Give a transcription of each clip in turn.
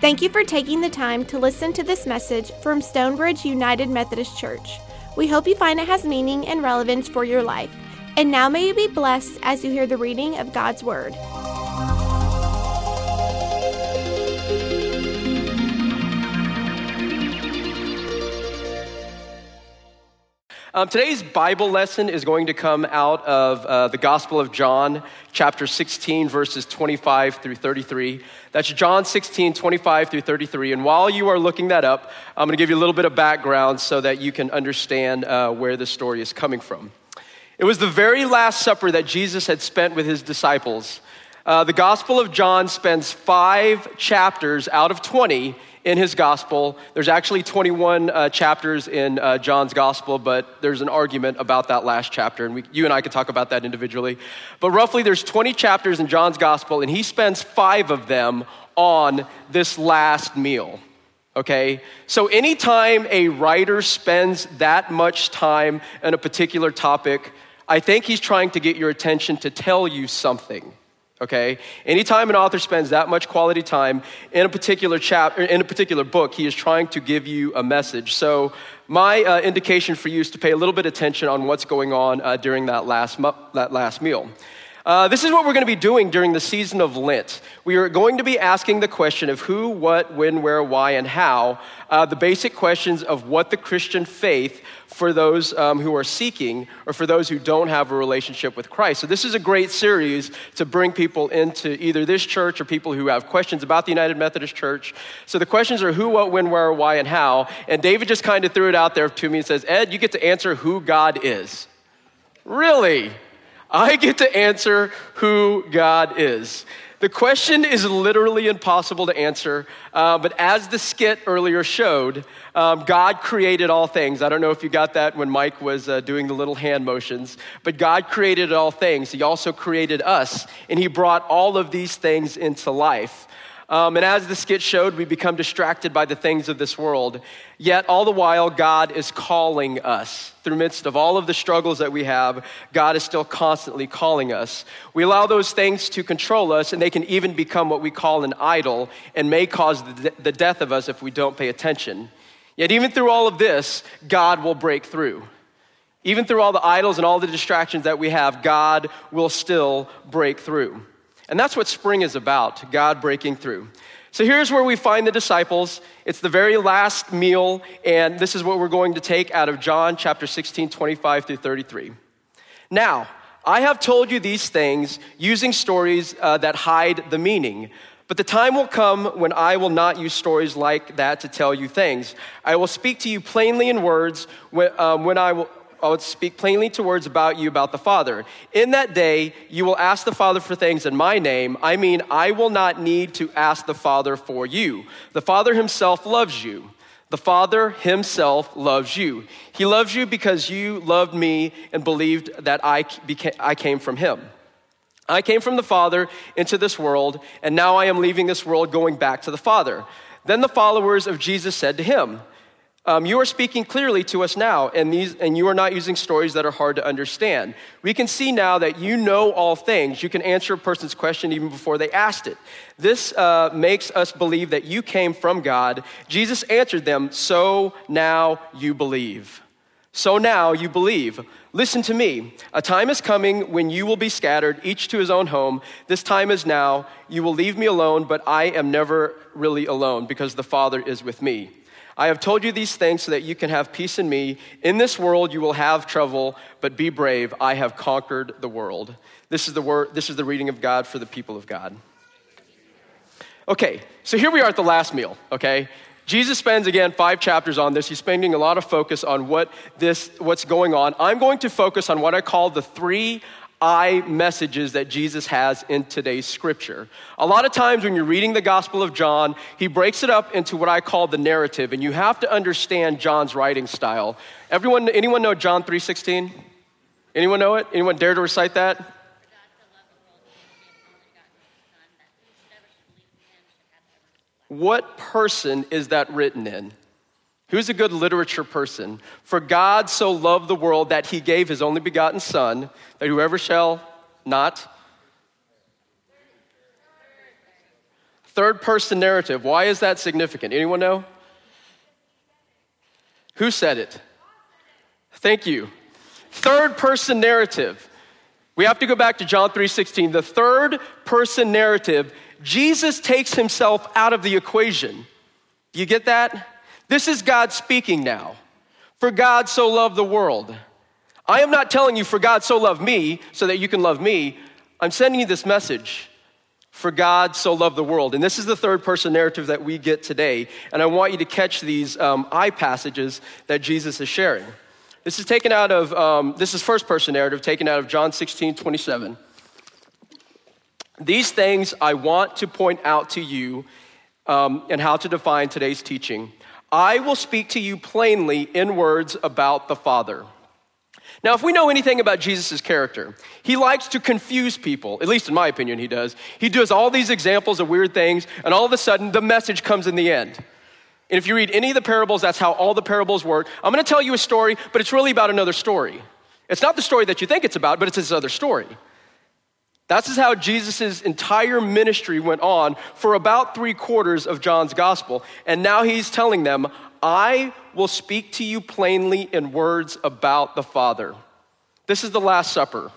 Thank you for taking the time to listen to this message from Stonebridge United Methodist Church. We hope you find it has meaning and relevance for your life. And now may you be blessed as you hear the reading of God's Word. Today's Bible lesson is going to come out of the Gospel of John, chapter 16, verses 25 through 33. That's John 16, 25 through 33. And while you are looking that up, I'm going to give you a little bit of background so that you can understand where the story is coming from. It was the very last supper that Jesus had spent with his disciples. The Gospel of John spends 5 chapters out of 20 in his gospel. There's actually 21 chapters in John's gospel, but there's an argument about that last chapter, and you and I could talk about that individually. But roughly there's 20 chapters in John's gospel, and he spends 5 of them on this last meal, okay? So anytime a writer spends that much time on a particular topic, I think he's trying to get your attention to tell you something. Okay? Anytime an author spends that much quality time in a particular chapter, in a particular book, he is trying to give you a message. So my indication for you is to pay a little bit of attention on what's going on during that last meal. This is what we're going to be doing during the season of Lent. We are going to be asking the question of who, what, when, where, why, and how, the basic questions of what the Christian faith for those who are seeking or for those who don't have a relationship with Christ. So this is a great series to bring people into either this church or people who have questions about the United Methodist Church. So the questions are who, what, when, where, why, and how. And David just kind of threw it out there to me and says, Ed, you get to answer who God is. Really? I get to answer who God is. The question is literally impossible to answer, but as the skit earlier showed, God created all things. I don't know if you got that when Mike was doing the little hand motions, but God created all things. He also created us, and he brought all of these things into life. And as the skit showed, we become distracted by the things of this world. Yet all the while, God is calling us. Through the midst of all of the struggles that we have, God is still constantly calling us. We allow those things to control us, and they can even become what we call an idol and may cause the death of us if we don't pay attention. Yet even through all of this, God will break through. Even through all the idols and all the distractions that we have, God will still break through. And that's what spring is about, God breaking through. So here's where we find the disciples. It's the very last meal, and this is what we're going to take out of John chapter 16, 25 through 33. Now, I have told you these things using stories that hide the meaning. But the time will come when I will not use stories like that to tell you things. I will speak to you plainly in words when I will speak plainly to words about you, about the Father. In that day, you will ask the Father for things in my name. I mean, I will not need to ask the Father for you. The Father himself loves you. The Father himself loves you. He loves you because you loved me and believed that I came from him. I came from the Father into this world, and now I am leaving this world going back to the Father. Then the followers of Jesus said to him, you are speaking clearly to us now, and you are not using stories that are hard to understand. We can see now that you know all things. You can answer a person's question even before they asked it. This makes us believe that you came from God. Jesus answered them, so now you believe. So now you believe. Listen to me. A time is coming when you will be scattered, each to his own home. This time is now. You will leave me alone, but I am never really alone because the Father is with me. I have told you these things so that you can have peace in me. In this world you will have trouble, but be brave. I have conquered the world. This is the word. This is the reading of God for the people of God. Okay, so here we are at the last meal, okay? Jesus spends, again, 5 chapters on this. He's spending a lot of focus on what's going on. I'm going to focus on what I call the 3 I messages that Jesus has in today's scripture. A lot of times when you're reading the Gospel of John, he breaks it up into what I call the narrative, and you have to understand John's writing style. Anyone know John 3:16? Anyone know it? Anyone dare to recite that? What person is that written in? Who's a good literature person? For God so loved the world that he gave his only begotten Son, that whoever shall not Third person narrative. Why is that significant? Anyone know? Who said it? Thank you. Third person narrative. We have to go back to John 3:16. The third person narrative, Jesus takes himself out of the equation. Do you get that? This is God speaking now. For God so loved the world. I am not telling you for God so loved me so that you can love me. I'm sending you this message. For God so loved the world. And this is the third person narrative that we get today. And I want you to catch these eye passages that Jesus is sharing. This is taken out of, this is first person narrative taken out of John 16:27. These things I want to point out to you and how to define today's teaching. I will speak to you plainly in words about the Father. Now, if we know anything about Jesus' character, he likes to confuse people, at least in my opinion he does. He does all these examples of weird things, and all of a sudden, the message comes in the end. And if you read any of the parables, that's how all the parables work. I'm gonna tell you a story, but it's really about another story. It's not the story that you think it's about, but it's this other story. That's how Jesus' entire ministry went on for about 3/4 of John's gospel. And now he's telling them, I will speak to you plainly in words about the Father. This is the Last Supper.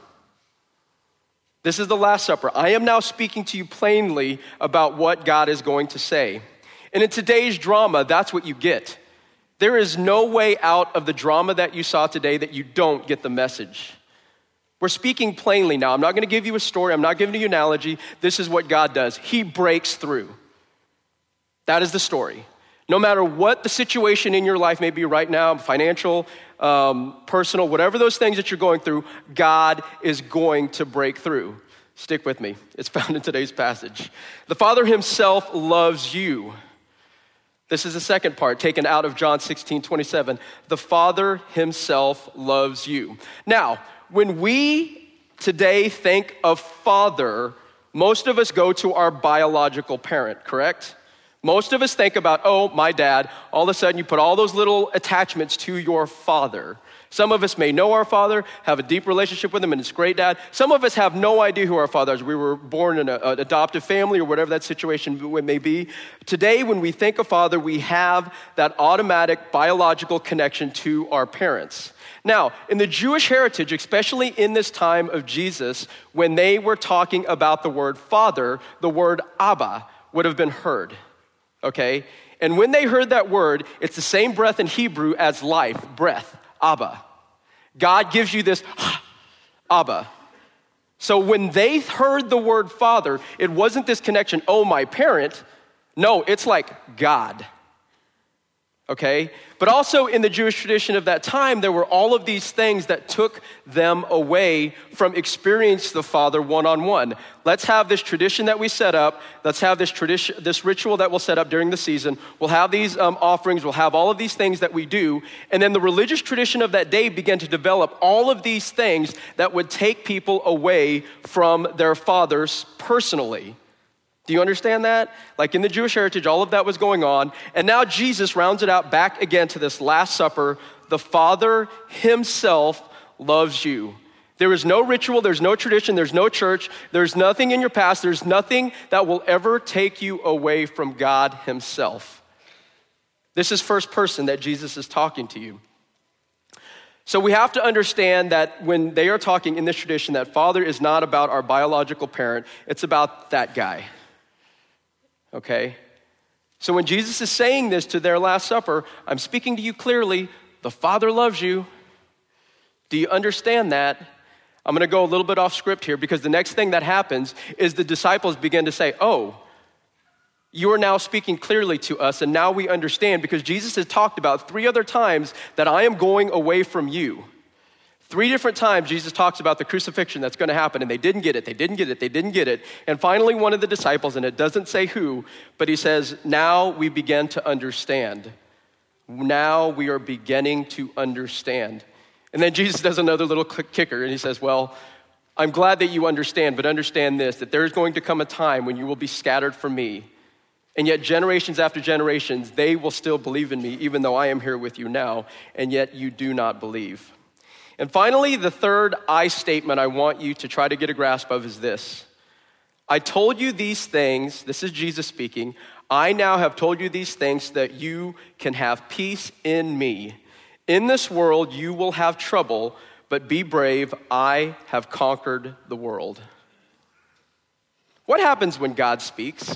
This is the Last Supper. I am now speaking to you plainly about what God is going to say. And in today's drama, that's what you get. There is no way out of the drama that you saw today that you don't get the message. We're speaking plainly now. I'm not going to give you a story. I'm not giving you an analogy. This is what God does. He breaks through. That is the story. No matter what the situation in your life may be right now, financial, personal, whatever those things that you're going through, God is going to break through. Stick with me. It's found in today's passage. The Father himself loves you. This is the second part taken out of John 16:27. The Father himself loves you. Now, when we today think of father, most of us go to our biological parent, correct? Most of us think about, oh, my dad. All of a sudden, you put all those little attachments to your father. Some of us may know our father, have a deep relationship with him, and it's great, Dad. Some of us have no idea who our father is. We were born in an adoptive family or whatever that situation may be. Today, when we think of father, we have that automatic biological connection to our parents. Now, in the Jewish heritage, especially in this time of Jesus, when they were talking about the word father, the word Abba would have been heard, okay? And when they heard that word, it's the same breath in Hebrew as life, breath, Abba. God gives you this Abba. So when they heard the word father, it wasn't this connection, oh, my parent. No, it's like God. Okay? But also in the Jewish tradition of that time, there were all of these things that took them away from experiencing the Father one-on-one. Let's have this tradition that we set up. Let's have this tradition, this ritual that we'll set up during the season. We'll have these offerings. We'll have all of these things that we do. And then the religious tradition of that day began to develop all of these things that would take people away from their fathers personally. Do you understand that? Like in the Jewish heritage, all of that was going on. And now Jesus rounds it out back again to this Last Supper. The Father himself loves you. There is no ritual, there's no tradition, there's no church, there's nothing in your past, there's nothing that will ever take you away from God himself. This is first person that Jesus is talking to you. So we have to understand that when they are talking in this tradition, that Father is not about our biological parent, it's about that guy. Okay? So when Jesus is saying this to their Last Supper, I'm speaking to you clearly, the Father loves you. Do you understand that? I'm going to go a little bit off script here because the next thing that happens is the disciples begin to say, oh, you are now speaking clearly to us, and now we understand because Jesus has talked about 3 other times that I am going away from you. 3 different times Jesus talks about the crucifixion that's going to happen, and they didn't get it. And finally, one of the disciples, and it doesn't say who, but he says, now we begin to understand. Now we are beginning to understand. And then Jesus does another little kicker, and he says, well, I'm glad that you understand, but understand this, that there is going to come a time when you will be scattered from me. And yet generations after generations, they will still believe in me, even though I am here with you now, and yet you do not believe. And finally, the third I statement I want you to try to get a grasp of is this. I told you these things, this is Jesus speaking, I now have told you these things so that you can have peace in me. In this world you will have trouble, but be brave, I have conquered the world. What happens when God speaks?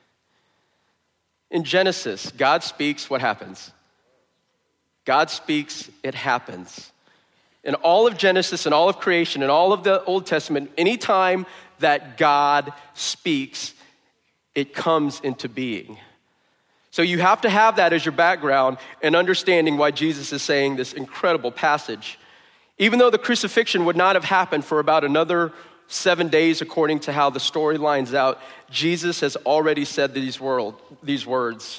In Genesis, God speaks, what happens? God speaks, it happens. In all of Genesis and all of creation and all of the Old Testament, anytime that God speaks, it comes into being. So you have to have that as your background and understanding why Jesus is saying this incredible passage. Even though the crucifixion would not have happened for about another 7 days according to how the story lines out, Jesus has already said these words.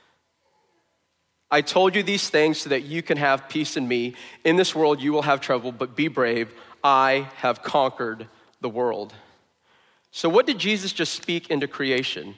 I told you these things so that you can have peace in me. In this world you will have trouble, but be brave. I have conquered the world. So what did Jesus just speak into creation?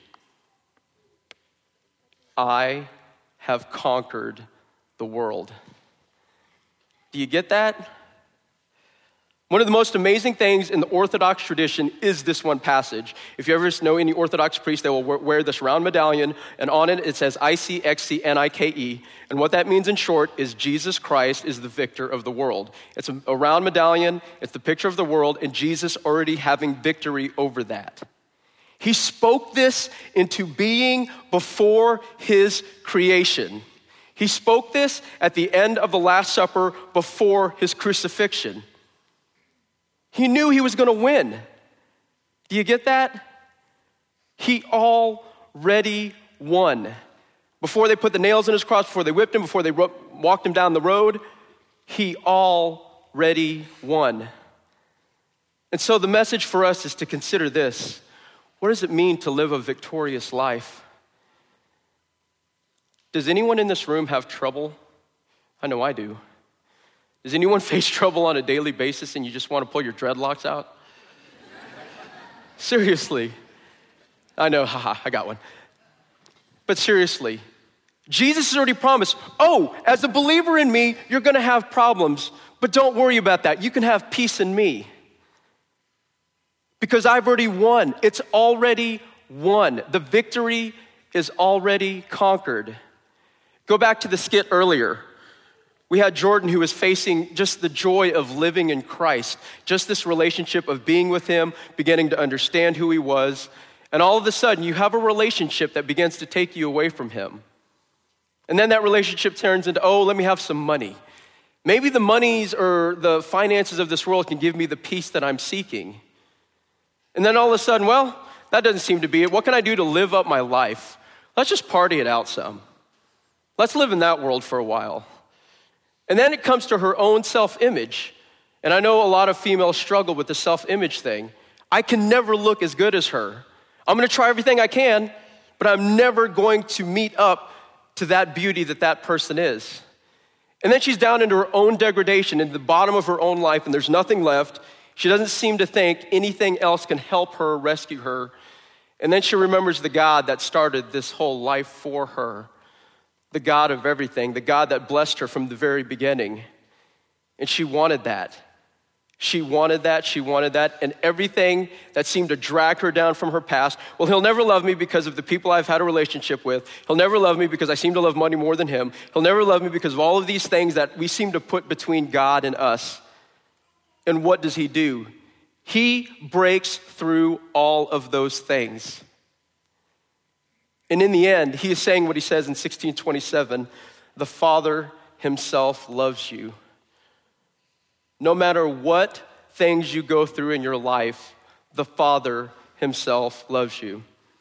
I have conquered the world. Do you get that? One of the most amazing things in the Orthodox tradition is this one passage. If you ever know any Orthodox priest, they will wear this round medallion, and on it says ICXCNIKE. And what that means in short is Jesus Christ is the victor of the world. It's a round medallion, it's the picture of the world, and Jesus already having victory over that. He spoke this into being before his creation. He spoke this at the end of the Last Supper before his crucifixion. He knew he was going to win. Do you get that? He already won. Before they put the nails in his cross, before they whipped him, before they walked him down the road, he already won. And so the message for us is to consider this. What does it mean to live a victorious life? Does anyone in this room have trouble? I know I do. Does anyone face trouble on a daily basis and you just want to pull your dreadlocks out? Seriously. I know, I got one. But seriously, Jesus has already promised, as a believer in me, you're going to have problems, but don't worry about that. You can have peace in me. Because I've already won. It's already won. The victory is already conquered. Go back to the skit earlier. We had Jordan who was facing just the joy of living in Christ, just this relationship of being with him, beginning to understand who he was, and all of a sudden you have a relationship that begins to take you away from him. And then that relationship turns into, let me have some money. Maybe the monies or the finances of this world can give me the peace that I'm seeking. And then all of a sudden, that doesn't seem to be it. What can I do to live up my life? Let's just party it out some. Let's live in that world for a while. And then it comes to her own self-image. And I know a lot of females struggle with the self-image thing. I can never look as good as her. I'm going to try everything I can, but I'm never going to meet up to that beauty that person is. And then she's down into her own degradation, into the bottom of her own life, and there's nothing left. She doesn't seem to think anything else can help her, rescue her. And then she remembers the God that started this whole life for her. The God of everything, the God that blessed her from the very beginning. And she wanted that. She wanted that, and everything that seemed to drag her down from her past. Well, he'll never love me because of the people I've had a relationship with. He'll never love me because I seem to love money more than him. He'll never love me because of all of these things that we seem to put between God and us. And what does he do? He breaks through all of those things. And in the end, he is saying what he says in 16:27, the Father himself loves you. No matter what things you go through in your life, the Father himself loves you.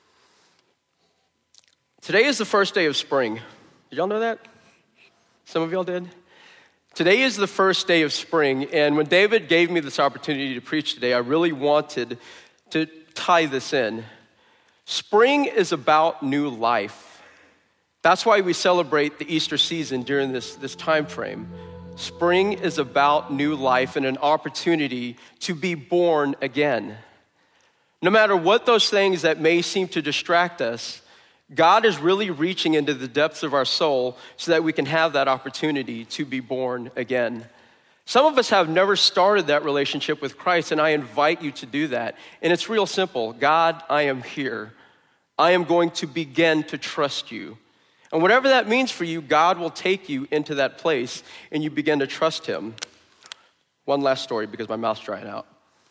Today is the first day of spring. Did y'all know that? Some of y'all did? Today is the first day of spring, and when David gave me this opportunity to preach today, I really wanted to tie this in. Spring is about new life. That's why we celebrate the Easter season during this time frame. Spring is about new life and an opportunity to be born again. No matter what those things that may seem to distract us, God is really reaching into the depths of our soul so that we can have that opportunity to be born again. Some of us have never started that relationship with Christ, and I invite you to do that. And it's real simple. God, I am here. I am going to begin to trust you. And whatever that means for you, God will take you into that place, and you begin to trust him. One last story, because my mouth's drying out.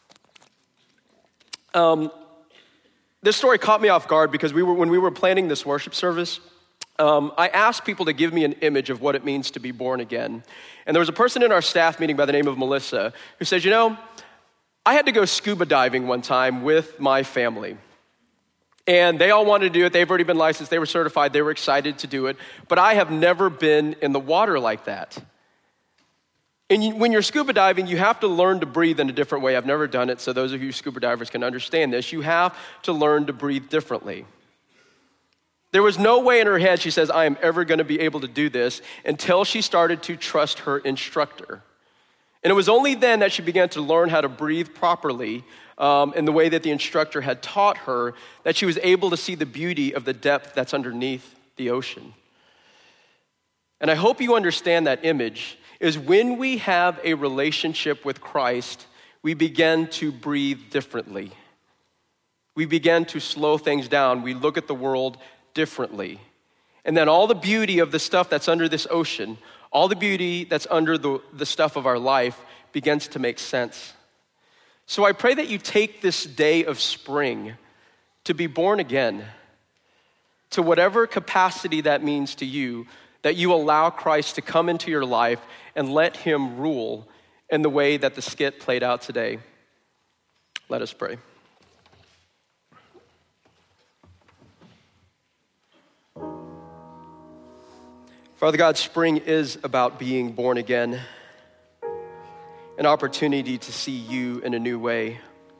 This story caught me off guard because when we were planning this worship service, I asked people to give me an image of what it means to be born again. And there was a person in our staff meeting by the name of Melissa who said, I had to go scuba diving one time with my family. And they all wanted to do it. They've already been licensed. They were certified. They were excited to do it. But I have never been in the water like that. And when you're scuba diving, you have to learn to breathe in a different way. I've never done it, so those of you scuba divers can understand this. You have to learn to breathe differently. There was no way in her head, she says, I am ever going to be able to do this until she started to trust her instructor. And it was only then that she began to learn how to breathe properly in the way that the instructor had taught her, that she was able to see the beauty of the depth that's underneath the ocean. And I hope you understand that image is when we have a relationship with Christ, we begin to breathe differently. We begin to slow things down. We look at the world differently. And then all the beauty of the stuff that's under this ocean, all the beauty that's under the stuff of our life begins to make sense. So I pray that you take this day of spring to be born again, to whatever capacity that means to you, that you allow Christ to come into your life and let him rule in the way that the skit played out today. Let us pray. Father God, spring is about being born again, an opportunity to see you in a new way.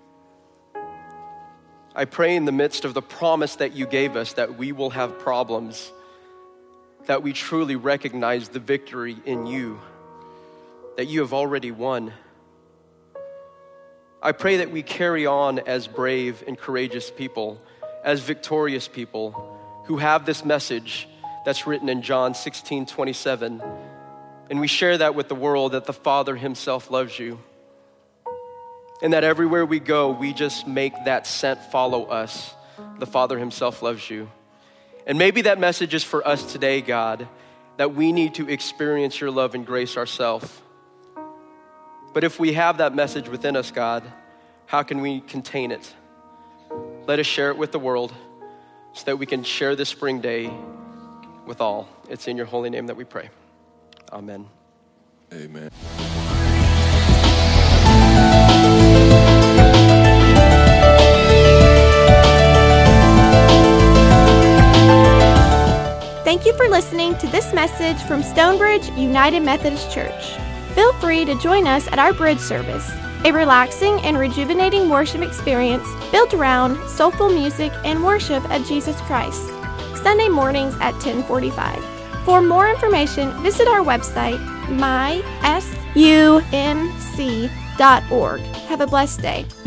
I pray in the midst of the promise that you gave us that we will have problems, that we truly recognize the victory in you, that you have already won. I pray that we carry on as brave and courageous people, as victorious people who have this message that's written in John 16:27. And we share that with the world, that the Father himself loves you. And that everywhere we go, we just make that scent follow us. The Father himself loves you. And maybe that message is for us today, God, that we need to experience your love and grace ourselves. But if we have that message within us, God, how can we contain it? Let us share it with the world so that we can share this spring day with all. It's in your holy name that we pray. Amen. Amen. Thank you for listening to this message from Stonebridge United Methodist Church. Feel free to join us at our bridge service, a relaxing and rejuvenating worship experience built around soulful music and worship of Jesus Christ, Sunday mornings at 10:45. For more information, visit our website, mysumc.org. Have a blessed day.